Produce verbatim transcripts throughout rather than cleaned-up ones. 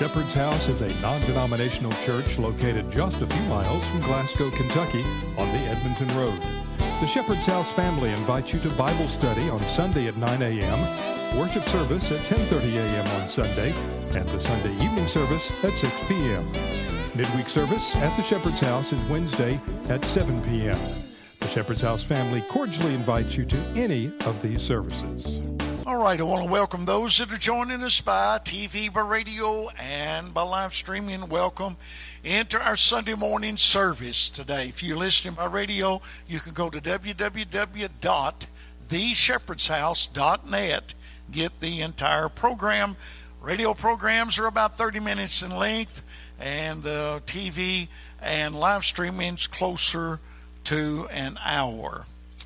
Shepherd's House is a non-denominational church located just a few miles from Glasgow, Kentucky on the Edmonton Road. The Shepherd's House family invites you to Bible study on Sunday at nine a.m., worship service at ten thirty a.m. on Sunday, and the Sunday evening service at six p.m. Midweek service at the Shepherd's House is Wednesday at seven p.m. The Shepherd's House family cordially invites you to any of these services. All right, I want to welcome those that are joining us by T V, by radio, and by live streaming. Welcome into our Sunday morning service today. If you're listening by radio, you can go to w w w dot the shepherds house dot net. Get the entire program. Radio programs are about thirty minutes in length, and the T V and live streaming's closer to an hour.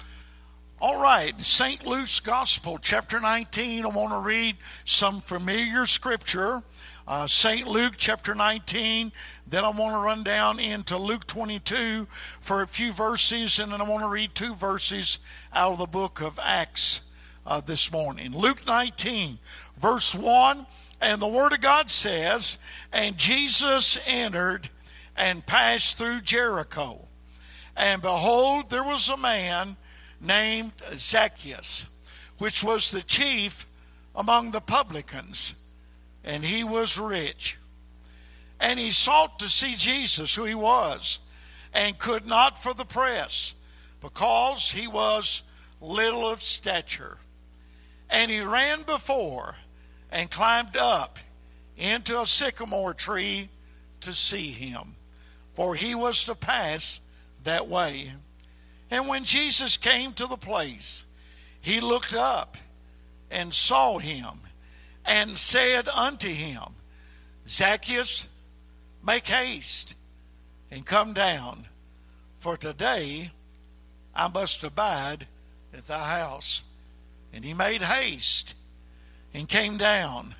All right, Saint Luke's Gospel, chapter nineteen. I want to read some familiar scripture. Uh, Saint Luke, chapter nineteen. Then I want to run down into Luke twenty-two for a few verses, and then I want to read two verses out of the book of Acts uh, this morning. Luke nineteen, verse one, and the Word of God says, "And Jesus entered and passed through Jericho. And behold, there was a man named Zacchaeus, which was the chief among the publicans, and he was rich. And he sought to see Jesus, who he was, and could not for the press, because he was little of stature. And he ran before and climbed up into a sycamore tree to see him, for he was to pass that way. And when Jesus came to the place, he looked up and saw him and said unto him, Zacchaeus, make haste and come down, for today I must abide at thy house. And he made haste and came down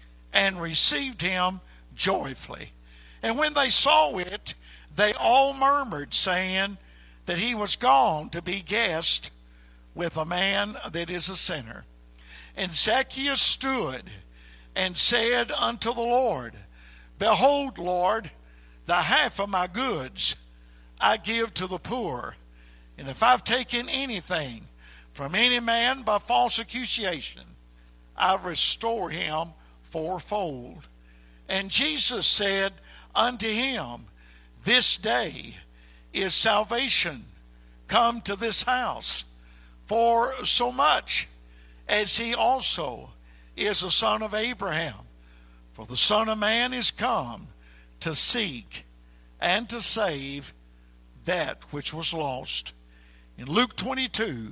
and received him joyfully. And when they saw it, they all murmured, saying that he was gone to be guest with a man that is a sinner. And Zacchaeus stood and said unto the Lord, Behold, Lord, the half of my goods I give to the poor. And if I've taken anything from any man by false accusation, I restore him fourfold. And Jesus said unto him, This day is salvation come to this house, for so much as he also is a son of Abraham. For the Son of Man is come to seek and to save that which was lost. In Luke twenty-two,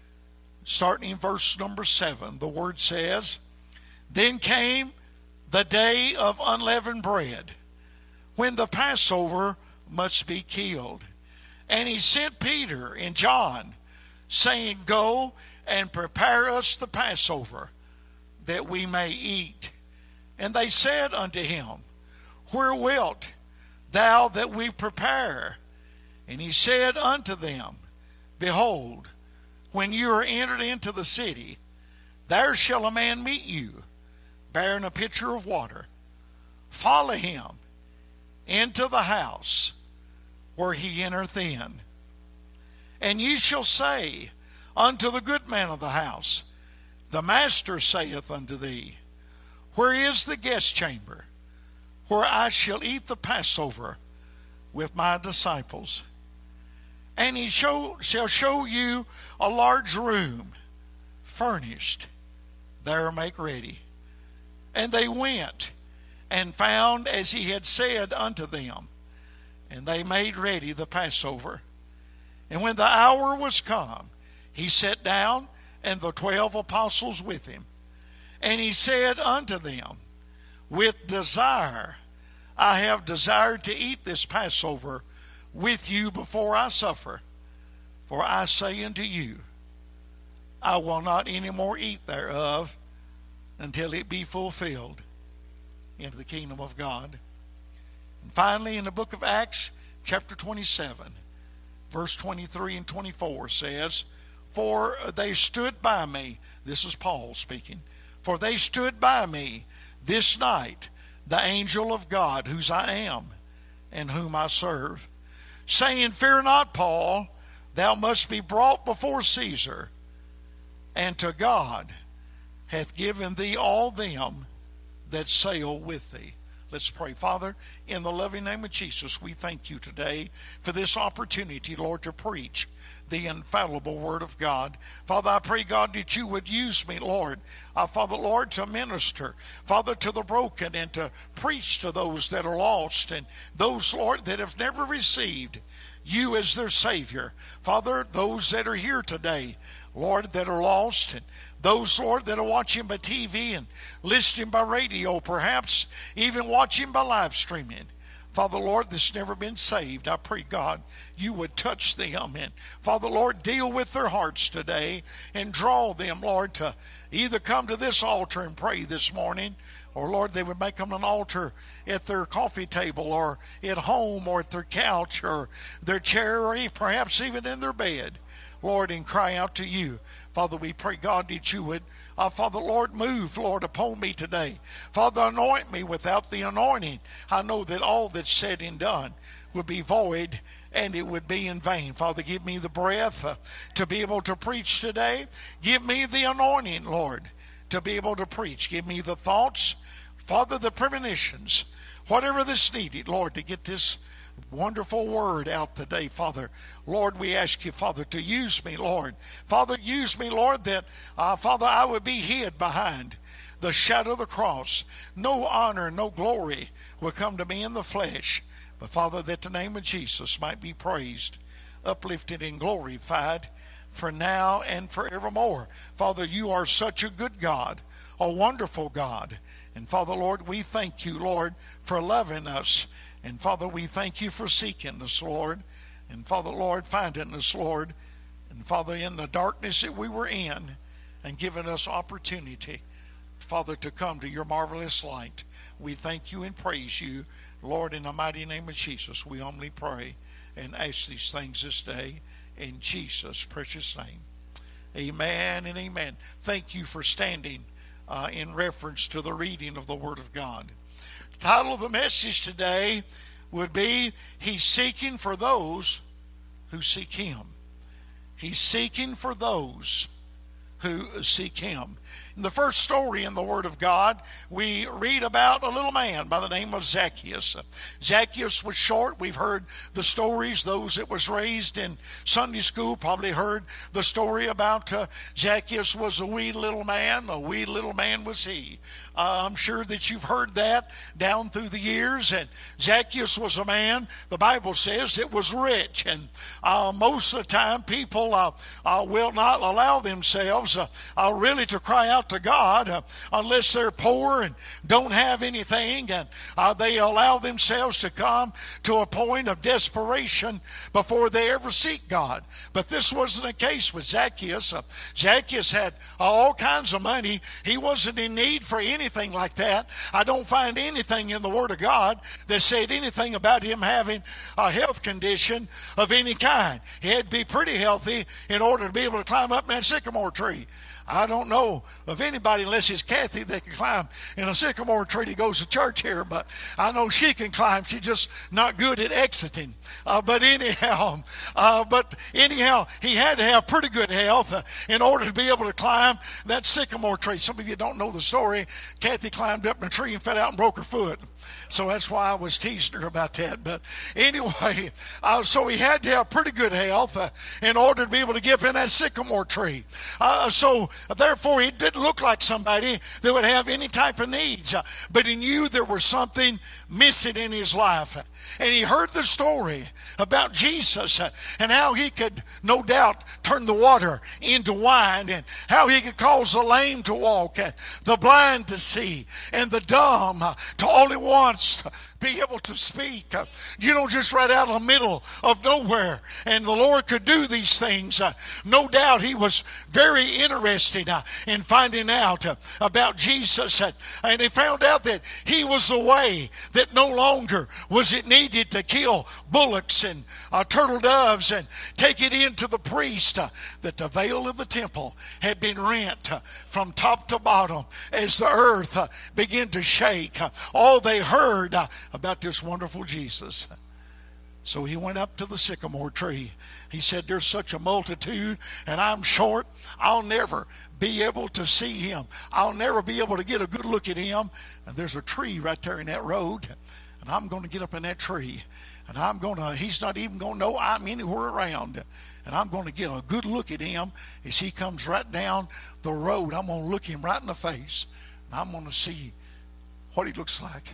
starting in verse number seven, the word says, Then came the day of unleavened bread, when the Passover must be killed. And he sent Peter and John, saying, Go and prepare us the Passover, that we may eat. And they said unto him, Where wilt thou that we prepare? And he said unto them, Behold, when you are entered into the city, there shall a man meet you, bearing a pitcher of water. Follow him into the house where he entereth in. And ye shall say unto the good man of the house, The master saith unto thee, Where is the guest chamber, where I shall eat the Passover with my disciples? And he show, shall show you a large room, furnished. There make ready. And they went and found as he had said unto them. And they made ready the Passover. And when the hour was come, he sat down, and the twelve apostles with him. And he said unto them, With desire I have desired to eat this Passover with you before I suffer. For I say unto you, I will not any more eat thereof until it be fulfilled into the kingdom of God. And finally, in the book of Acts, chapter twenty-seven, verse twenty-three and twenty-four says, For they stood by me, this is Paul speaking, For they stood by me this night the angel of God, whose I am and whom I serve, saying, Fear not, Paul, thou must be brought before Caesar, and to God hath given thee all them that sail with thee. Let's pray. Father, in the loving name of Jesus, we thank you today for this opportunity, Lord, to preach the infallible Word of God. Father, I pray, God, that you would use me, Lord, uh, Father, Lord, to minister, Father, to the broken and to preach to those that are lost and those, Lord, that have never received you as their Savior. Father, those that are here today, Lord, that are lost, and those, Lord, that are watching by T V and listening by radio, perhaps even watching by live streaming. Father, Lord, that's never been saved, I pray, God, you would touch them. And Father, Lord, deal with their hearts today and draw them, Lord, to either come to this altar and pray this morning, or, Lord, they would make them an altar at their coffee table or at home or at their couch or their chair or perhaps even in their bed, Lord, and cry out to you. Father, we pray, God, that you would, uh, Father, Lord, move, Lord, upon me today. Father, anoint me. Without the anointing, I know that all that's said and done would be void and it would be in vain. Father, give me the breath uh, to be able to preach today. Give me the anointing, Lord, to be able to preach. Give me the thoughts, Father, the premonitions, whatever that's needed, Lord, to get this wonderful word out today, Father. Lord, we ask you, Father, to use me, Lord. Father, use me, Lord, that, uh, Father, I would be hid behind the shadow of the cross. No honor, no glory will come to me in the flesh. But, Father, that the name of Jesus might be praised, uplifted, and glorified for now and forevermore. Father, you are such a good God, a wonderful God. And, Father, Lord, we thank you, Lord, for loving us. And, Father, we thank you for seeking us, Lord. And, Father, Lord, finding us, Lord. And, Father, in the darkness that we were in and giving us opportunity, Father, to come to your marvelous light. We thank you and praise you, Lord, in the mighty name of Jesus. We humbly pray and ask these things this day in Jesus' precious name. Amen and amen. Thank you for standing uh, in reference to the reading of the Word of God. The title of the message today would be, He's Seeking for Those Who Seek Him. He's seeking for those who seek Him. In the first story in the Word of God, we read about a little man by the name of Zacchaeus. Zacchaeus was short. We've heard the stories. Those that was raised in Sunday school probably heard the story about uh, Zacchaeus was a wee little man. A wee little man was he. Uh, I'm sure that you've heard that down through the years. And Zacchaeus was a man, the Bible says, that was rich. And uh, most of the time people uh, uh, will not allow themselves uh, uh, really to cry out to God uh, unless they're poor and don't have anything, and uh, they allow themselves to come to a point of desperation before they ever seek God. But this wasn't the case with Zacchaeus. Uh, Zacchaeus had uh, all kinds of money. He wasn't in need for anything like that. I don't find anything in the Word of God that said anything about him having a health condition of any kind. He had to be pretty healthy in order to be able to climb up that sycamore tree. I don't know of anybody, unless it's Kathy, that can climb in a sycamore tree that goes to church here, but I know she can climb. She's just not good at exiting. Uh, but anyhow, uh, but anyhow, he had to have pretty good health uh, in order to be able to climb that sycamore tree. Some of you don't know the story. Kathy climbed up in a tree and fell out and broke her foot. So that's why I was teasing her about that. But anyway, uh, so he had to have pretty good health uh, in order to be able to get up in that sycamore tree. Uh, so therefore, he didn't look like somebody that would have any type of needs. Uh, but he knew there was something missing in his life. And he heard the story about Jesus uh, and how he could, no doubt, turn the water into wine, and how he could cause the lame to walk, and the blind to see, and the dumb uh, to only once be able to speak. Uh, you know, just right out of the middle of nowhere. And the Lord could do these things. Uh, no doubt he was very interested interested uh, in finding out uh, about Jesus. Uh, and they found out that he was the way, that no longer was it needed to kill bullocks and uh, turtle doves and take it into the priest. Uh, that the veil of the temple had been rent uh, from top to bottom as the earth uh, began to shake. Uh, all they heard uh, about this wonderful Jesus. So he went up to the sycamore tree. He said, there's such a multitude, and I'm short. I'll never be able to see him. I'll never be able to get a good look at him. And there's a tree right there in that road, and I'm going to get up in that tree. And I'm going to, he's not even going to know I'm anywhere around. And I'm going to get a good look at him as he comes right down the road. I'm going to look him right in the face, and I'm going to see what he looks like.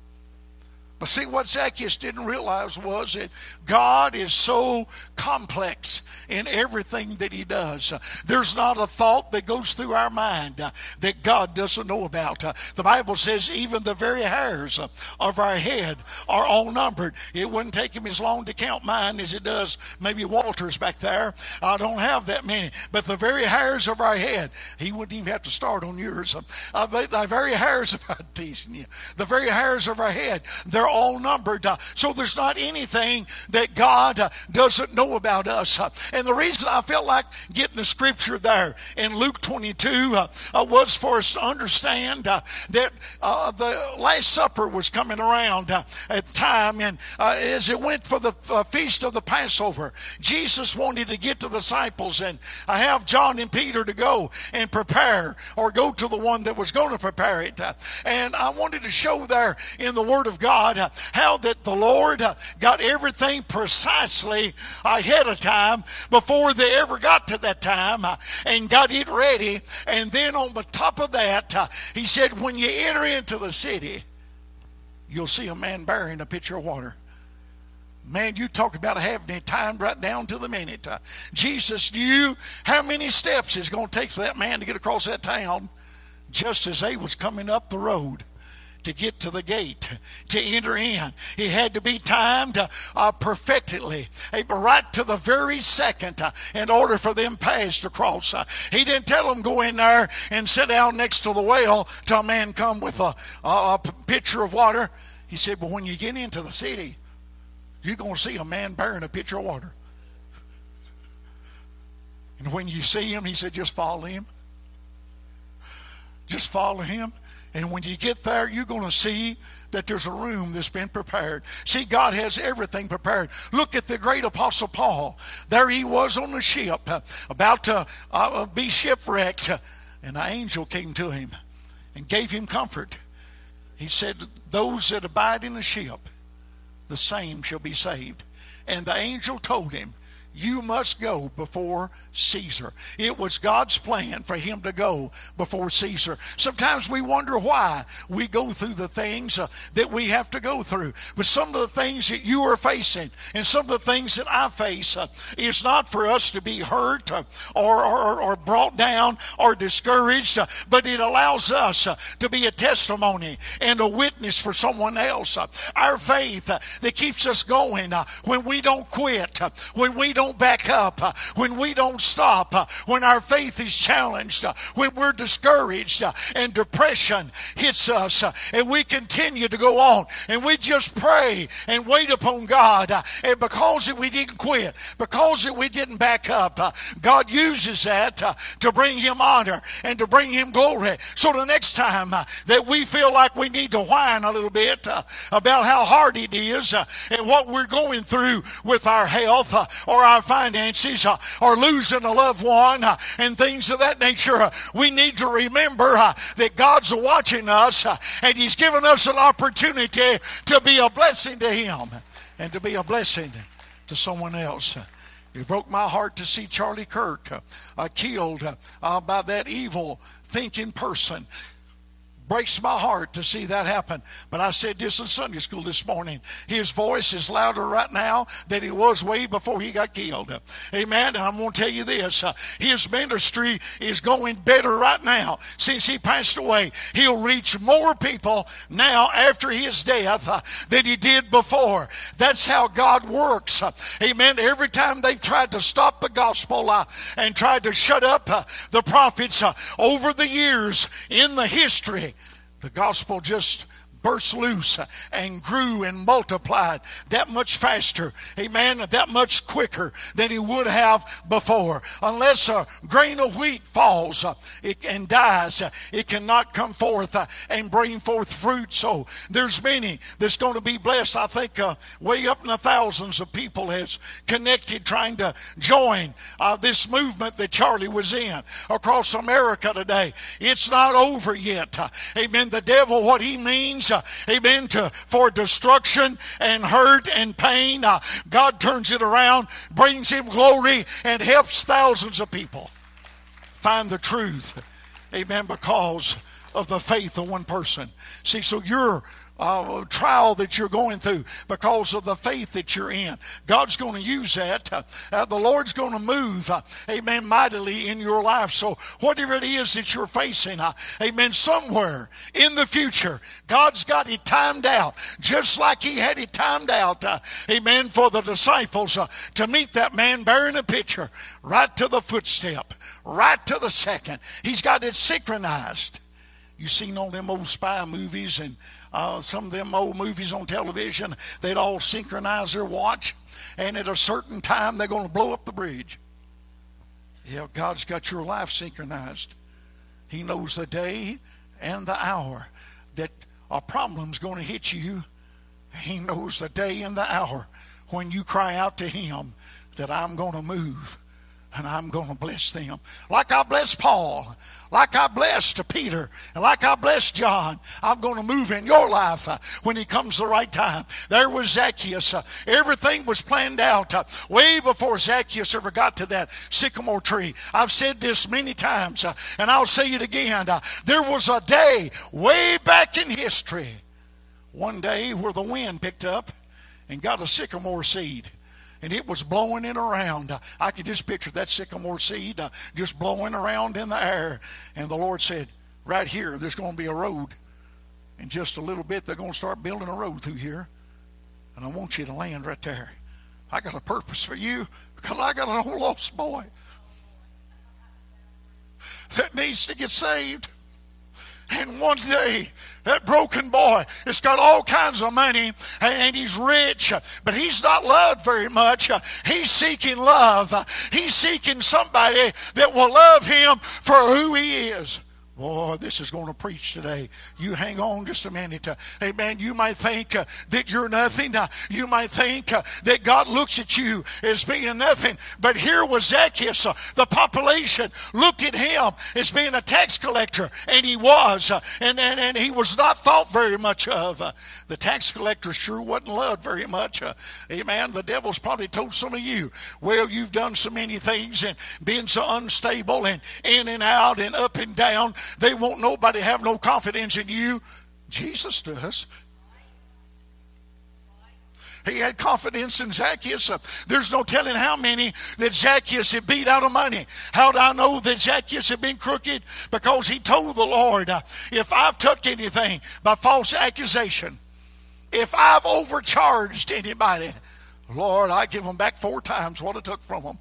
But see, what Zacchaeus didn't realize was that God is so complex in everything that he does. Uh, there's not a thought that goes through our mind uh, that God doesn't know about. Uh, the Bible says even the very hairs uh, of our head are all numbered. It wouldn't take him as long to count mine as it does maybe Walter's back there. I don't have that many. But the very hairs of our head, he wouldn't even have to start on yours. Uh, the very hairs of our teasing you. The very hairs of our head, they're all numbered. Uh, so there's not anything that God uh, doesn't know about us. Uh, and the reason I felt like getting the scripture there in Luke twenty-two uh, uh, was for us to understand uh, that uh, the Last Supper was coming around uh, at the time, and uh, as it went for the uh, feast of the Passover, Jesus wanted to get to the disciples and uh, have John and Peter to go and prepare, or go to the one that was going to prepare it. Uh, and I wanted to show there in the Word of God uh, how that the Lord uh, got everything precisely ahead of time before they ever got to that time uh, and got it ready. And then on the top of that, uh, he said, when you enter into the city, you'll see a man bearing a pitcher of water. Man, you talk about having it timed right down to the minute. Uh, Jesus knew how many steps it's going to take for that man to get across that town just as they was coming up the road to get to the gate, to enter in. It had to be timed uh, uh, perfectly, uh, right to the very second uh, in order for them passed across. Uh, he didn't tell them go in there and sit down next to the well till a man come with a, a, a pitcher of water. He said, but when you get into the city, you're going to see a man bearing a pitcher of water. And when you see him, he said, just follow him. Just follow him. And when you get there, you're going to see that there's a room that's been prepared. See, God has everything prepared. Look at the great Apostle Paul. There he was on the ship, uh, about to uh, be shipwrecked. And an angel came to him and gave him comfort. He said, those that abide in the ship, the same shall be saved. And the angel told him, you must go before Caesar. It was God's plan for him to go before Caesar. Sometimes we wonder why we go through the things uh, that we have to go through. But some of the things that you are facing and some of the things that I face uh, is not for us to be hurt uh, or, or, or brought down or discouraged, uh, but it allows us uh, to be a testimony and a witness for someone else. Uh, our faith uh, that keeps us going uh, when we don't quit, uh, when we don't back up, uh, when we don't stop, uh, when our faith is challenged, uh, when we're discouraged uh, and depression hits us, uh, and we continue to go on and we just pray and wait upon God, uh, and because we didn't quit, because we didn't back up, uh, God uses that uh, to bring him honor and to bring him glory. So the next time uh, that we feel like we need to whine a little bit uh, about how hard it is uh, and what we're going through with our health uh, or our finances uh, or losing a loved one uh, and things of that nature, uh, we need to remember uh, that God's watching us uh, and he's given us an opportunity to be a blessing to him and to be a blessing to someone else. It broke my heart to see Charlie Kirk uh, uh, killed uh, uh, by that evil thinking person. Breaks my heart to see that happen. But I said this in Sunday school this morning. His voice is louder right now than it was way before he got killed. Amen. And I'm going to tell you this. Uh, his ministry is going better right now since he passed away. He'll reach more people now after his death uh, than he did before. That's how God works. Uh, amen. Every time they've tried to stop the gospel uh, and tried to shut up uh, the prophets uh, over the years in the history, the gospel just burst loose and grew and multiplied that much faster, amen, that much quicker than he would have before. Unless a grain of wheat falls uh, it, and dies, uh, it cannot come forth uh, and bring forth fruit. So there's many that's going to be blessed. I think uh, way up in the thousands of people has connected trying to join uh, this movement that Charlie was in across America today. It's not over yet. Uh, amen. The devil, what he means, uh, amen, to, for destruction and hurt and pain, uh, God turns it around, brings him glory, and helps thousands of people find the truth, amen, because of the faith of one person. See, so your uh, trial that you're going through, because of the faith that you're in, God's going to use that. Uh, uh, the Lord's going to move, uh, amen, mightily in your life. So whatever it is that you're facing, uh, amen, somewhere in the future, God's got it timed out, just like he had it timed out, uh, amen, for the disciples uh, to meet that man bearing a pitcher right to the footstep, right to the second. He's got it synchronized. You seen all them old spy movies and uh, some of them old movies on television, they'd all synchronize their watch, and at a certain time they're going to blow up the bridge. Yeah, God's got your life synchronized. He knows the day and the hour that a problem's going to hit you. He knows the day and the hour when you cry out to him that I'm going to move and I'm going to bless them. Like I blessed Paul, like I blessed Peter, and like I blessed John, I'm going to move in your life uh, when he comes the right time. There was Zacchaeus. Uh, everything was planned out uh, way before Zacchaeus ever got to that sycamore tree. I've said this many times, uh, and I'll say it again. Uh, there was a day way back in history, one day where the wind picked up and got a sycamore seed. And it was blowing it around. I could just picture that sycamore seed uh, just blowing around in the air. And the Lord said, right here, there's going to be a road. In just a little bit, they're going to start building a road through here. And I want you to land right there. I got a purpose for you because I got an old lost boy that needs to get saved. And one day, that broken boy has got all kinds of money, and he's rich, but he's not loved very much. He's seeking love. He's seeking somebody that will love him for who he is. Boy, this is going to preach today. You hang on just a minute. Uh, amen. You might think uh, that you're nothing. Uh, you might think uh, that God looks at you as being nothing. But here was Zacchaeus. Uh, the population looked at him as being a tax collector, and he was. Uh, and, and, and he was not thought very much of. Uh, the tax collector sure wasn't loved very much. Uh, amen. The devil's probably told some of you, well, you've done so many things and been so unstable and in and out and up and down. They won't nobody have no confidence in you. Jesus does. He had confidence in Zacchaeus. Uh, there's no telling how many that Zacchaeus had beat out of money. How do I know that Zacchaeus had been crooked? Because he told the Lord, uh, if I've took anything by false accusation, if I've overcharged anybody, Lord, I give them back four times what I took from them.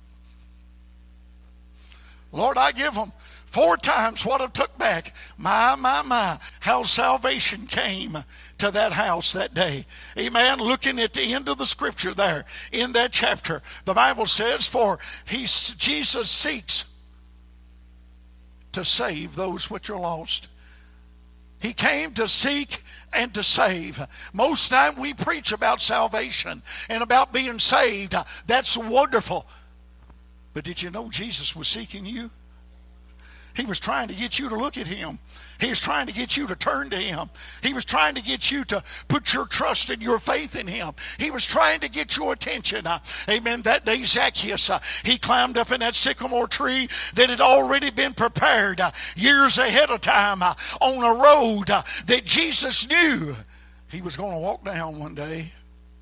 Lord, I give them four times what I took back. My, my, my, how salvation came to that house that day. Amen. Looking at the end of the scripture there in that chapter, the Bible says, for he, Jesus seeks to save those which are lost. He came to seek and to save. Most time we preach about salvation and about being saved. That's wonderful. But did you know Jesus was seeking you? He was trying to get you to look at him. He was trying to get you to turn to him. He was trying to get you to put your trust and your faith in him. He was trying to get your attention. Uh, amen. That day, Zacchaeus, uh, he climbed up in that sycamore tree that had already been prepared uh, years ahead of time uh, on a road uh, that Jesus knew he was going to walk down one day.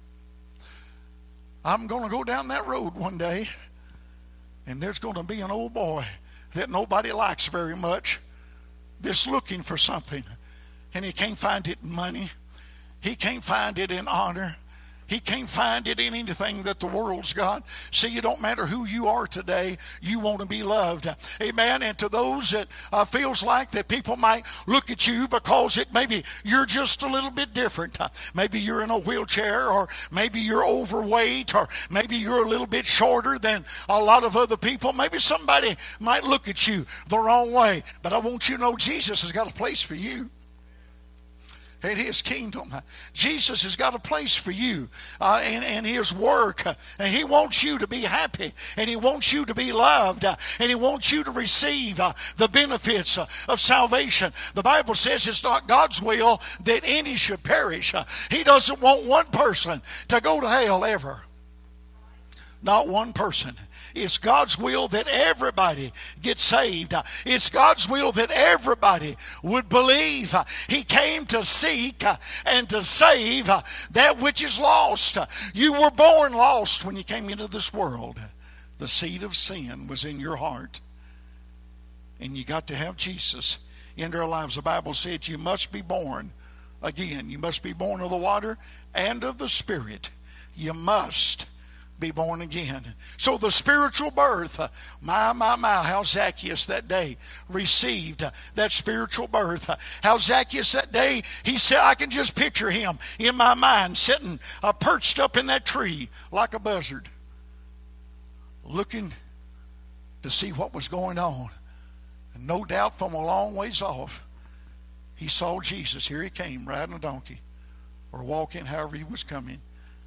I'm going to go down that road one day, and there's going to be an old boy that nobody likes very much that's looking for something, and he can't find it in money. He can't find it in honor. He can't find it in anything that the world's got. See, it don't matter who you are today, you want to be loved. Amen. And to those that uh, feels like that people might look at you because it maybe you're just a little bit different. Uh, maybe you're in a wheelchair, or maybe you're overweight, or maybe you're a little bit shorter than a lot of other people. Maybe somebody might look at you the wrong way. But I want you to know Jesus has got a place for you in his kingdom. Jesus has got a place for you uh, in, in his work, uh, and he wants you to be happy, and he wants you to be loved, uh, and he wants you to receive uh, the benefits uh, of salvation. The Bible says it's not God's will that any should perish. Uh, he doesn't want one person to go to hell ever. Not one person. It's God's will that everybody gets saved. It's God's will that everybody would believe. He came to seek and to save that which is lost. You were born lost when you came into this world. The seed of sin was in your heart. And you got to have Jesus into our lives. The Bible said you must be born again. You must be born of the water and of the Spirit. You must be born again. So the spiritual birth, uh, my, my, my, how Zacchaeus that day received uh, that spiritual birth. Uh, how Zacchaeus that day, he said, I can just picture him in my mind sitting uh, perched up in that tree like a buzzard, looking to see what was going on. And no doubt from a long ways off, he saw Jesus. Here he came, riding a donkey or walking, however he was coming.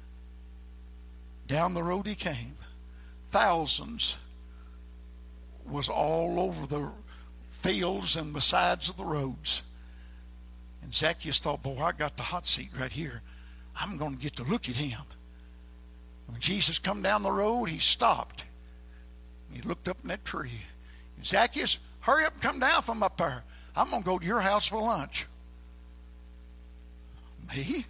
Down the road he came. Thousands was all over the fields and the sides of the roads. And Zacchaeus thought, boy, I got the hot seat right here. I'm going to get to look at him. When Jesus come down the road, he stopped. He looked up in that tree. Zacchaeus, hurry up and come down from up there. I'm going to go to your house for lunch. Me?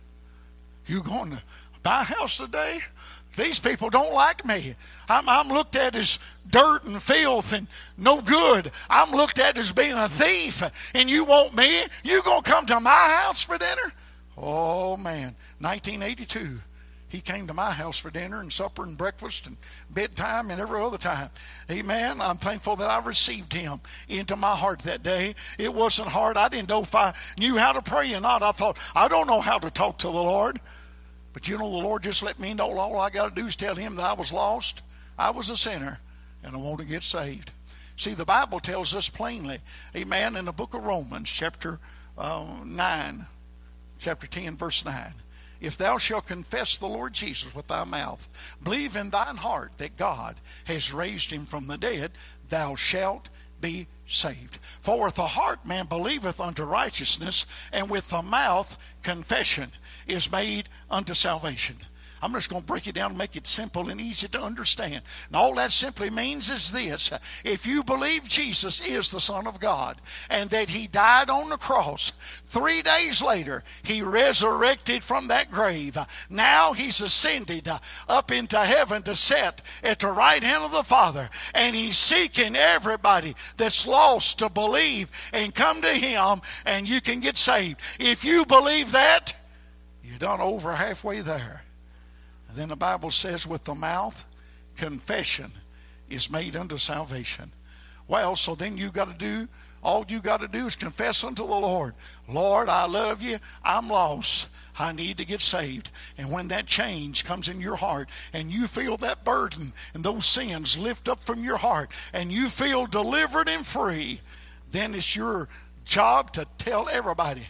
You going to my house today? These people don't like me. I'm, I'm looked at as dirt and filth and no good. I'm looked at as being a thief. And you want me? You going to come to my house for dinner? Oh, man. nineteen eighty-two. He came to my house for dinner and supper and breakfast and bedtime and every other time. Amen. I'm thankful that I received him into my heart that day. It wasn't hard. I didn't know if I knew how to pray or not. I thought, I don't know how to talk to the Lord. But you know, the Lord just let me know all I got to do is tell him that I was lost, I was a sinner, and I want to get saved. See, the Bible tells us plainly, amen, in the book of Romans, chapter uh, nine, chapter ten, verse nine. If thou shalt confess the Lord Jesus with thy mouth, believe in thine heart that God has raised him from the dead, thou shalt be saved. For with the heart man believeth unto righteousness, and with the mouth confession is made unto salvation. I'm just going to break it down and make it simple and easy to understand. And all that simply means is this. If you believe Jesus is the Son of God and that he died on the cross, three days later he resurrected from that grave. Now he's ascended up into heaven to sit at the right hand of the Father. And he's seeking everybody that's lost to believe and come to him, and you can get saved. If you believe that, you're done over halfway there. And then the Bible says with the mouth, confession is made unto salvation. Well, so then you got to do, all you got to do is confess unto the Lord. Lord, I love you. I'm lost. I need to get saved. And when that change comes in your heart and you feel that burden and those sins lift up from your heart and you feel delivered and free, then it's your job to tell everybody,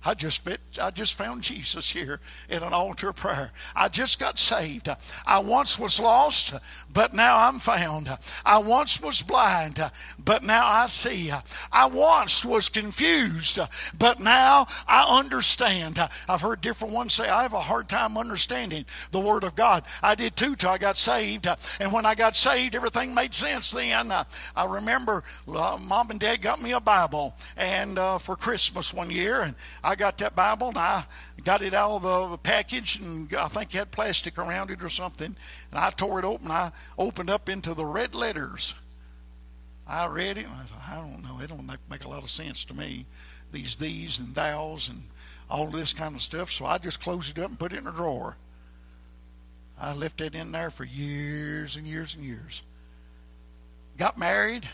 I just bet, I just found Jesus here in an altar of prayer. I just got saved. I once was lost, but now I'm found. I once was blind, but now I see. I once was confused, but now I understand. I've heard different ones say, I have a hard time understanding the Word of God. I did too till I got saved. And when I got saved, everything made sense then. I remember uh, Mom and Dad got me a Bible and uh, for Christmas one year, and I got that Bible, and I got it out of the package, and I think it had plastic around it or something, and I tore it open. I opened up into the red letters. I read it, and I thought, I don't know, it don't make, make a lot of sense to me, these these and thous and all this kind of stuff, so I just closed it up and put it in a drawer. I left it in there for years and years and years. Got married.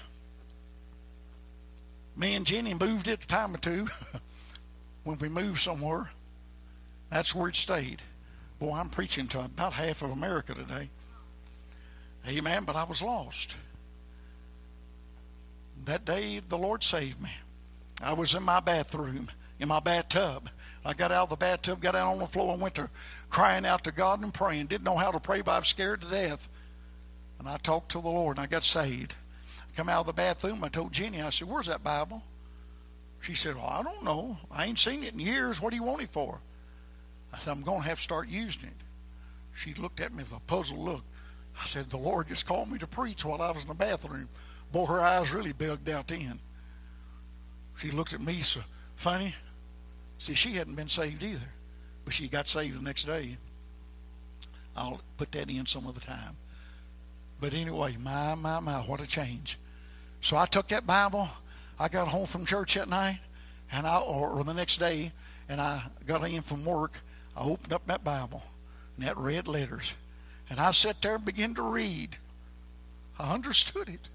Me and Jenny moved it a time or two. When we moved somewhere, that's where it stayed. Boy, I'm preaching to about half of America today. Amen, but I was lost. That day, the Lord saved me. I was in my bathroom, in my bathtub. I got out of the bathtub, got out on the floor, and went to crying out to God and praying. Didn't know how to pray, but I was scared to death. And I talked to the Lord, and I got saved. I come out of the bathroom, I told Jenny, I said, where's that Bible? She said, well, I don't know. I ain't seen it in years. What do you want it for? I said, I'm going to have to start using it. She looked at me with a puzzled look. I said, the Lord just called me to preach while I was in the bathroom. Boy, her eyes really bugged out then. She looked at me so funny. See, she hadn't been saved either, but she got saved the next day. I'll put that in some other time. But anyway, my, my, my, what a change. So I took that Bible. I got home from church that night, and I, or, or the next day, and I got in from work. I opened up that Bible, and that red letters, and I sat there and began to read. I understood it.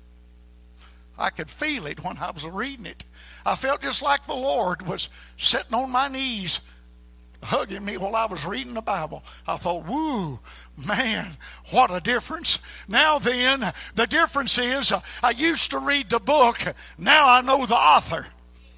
I could feel it when I was reading it. I felt just like the Lord was sitting on my knees, hugging me while I was reading the Bible. I thought, woo, man, what a difference. Now then, the difference is uh, I used to read the book. Now I know the author.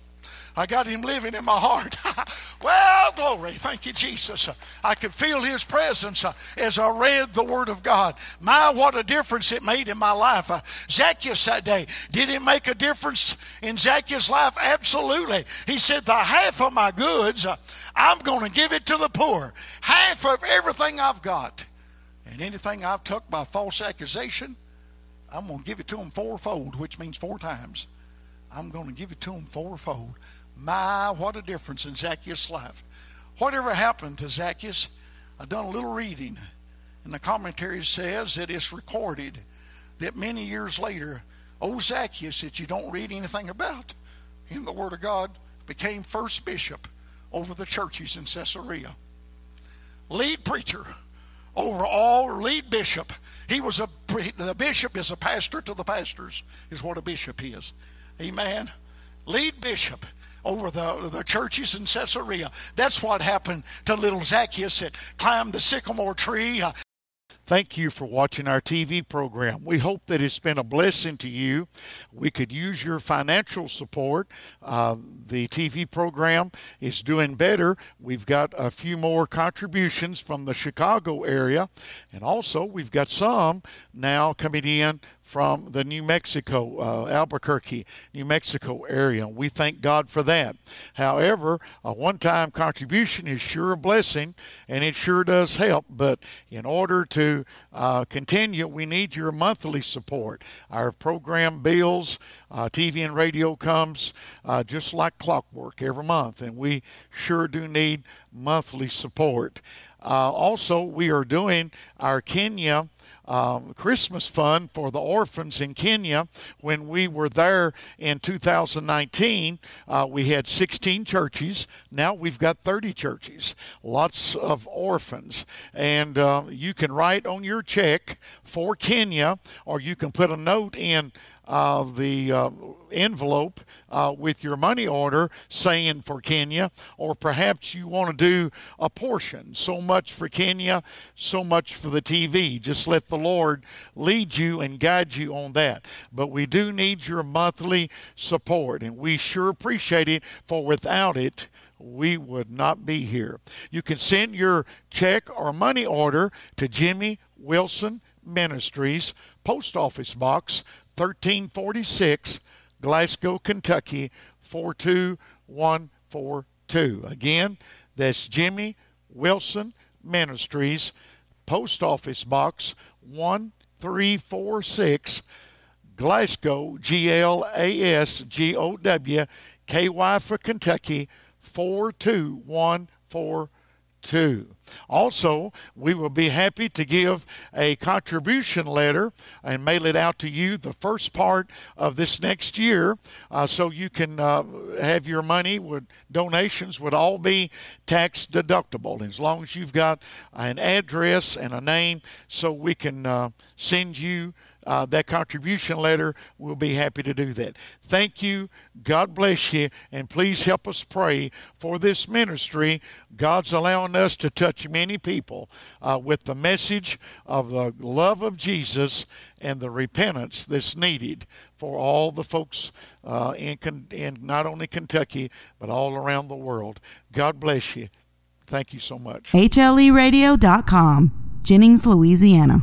I got him living in my heart. Well, glory. Thank you, Jesus. I could feel his presence uh, as I read the Word of God. My, what a difference it made in my life. Uh, Zacchaeus that day, did it make a difference in Zacchaeus' life? Absolutely. He said, the half of my goods, uh, I'm going to give it to the poor. Half of everything I've got. And anything I've took by false accusation, I'm going to give it to them fourfold, which means four times. I'm going to give it to them fourfold. My, what a difference in Zacchaeus' life. Whatever happened to Zacchaeus, I've done a little reading, and the commentary says that it's recorded that many years later, old Zacchaeus, that you don't read anything about in the Word of God, became first bishop over the churches in Caesarea. Lead preacher over all, lead bishop. He was a, the bishop is a pastor to the pastors, is what a bishop is. Amen. Lead bishop over the, the churches in Caesarea. That's what happened to little Zacchaeus that climbed the sycamore tree. Thank you for watching our T V program. We hope that it's been a blessing to you. We could use your financial support. Uh, the T V program is doing better. We've got a few more contributions from the Chicago area, and also we've got some now coming in from the New Mexico, uh, Albuquerque, New Mexico area. We thank God for that. However, a one-time contribution is sure a blessing, and it sure does help. But in order to uh, continue, we need your monthly support. Our program bills, uh, T V and radio comes uh, just like clockwork every month, and we sure do need monthly support. Uh, also, we are doing our Kenya um, Christmas fund for the orphans in Kenya. When we were there in two thousand nineteen, uh, we had sixteen churches. Now we've got thirty churches, lots of orphans. And uh, you can write on your check for Kenya, or you can put a note in uh, the uh, envelope uh, with your money order saying for Kenya, or perhaps you want to do a portion, so much for Kenya, so much for the T V. Just let the Lord lead you and guide you on that. But we do need your monthly support, and we sure appreciate it, for without it, we would not be here. You can send your check or money order to Jimmy Wilson Ministries, Post Office Box thirteen forty-six, Glasgow, Kentucky four two one four two. Again, that's Jimmy Wilson Ministries, Post Office Box one three four six, Glasgow, G L A S G O W K Y for Kentucky four two one four two. Also, we will be happy to give a contribution letter and mail it out to you the first part of this next year, uh, so you can uh, have your money, would donations would all be tax deductible, as long as you've got an address and a name, so we can uh, send you Uh, that contribution letter. We'll be happy to do that. Thank you. God bless you. And please help us pray for this ministry. God's allowing us to touch many people uh, with the message of the love of Jesus and the repentance that's needed for all the folks uh, in, in not only Kentucky, but all around the world. God bless you. Thank you so much. H L E radio dot com, Jennings, Louisiana.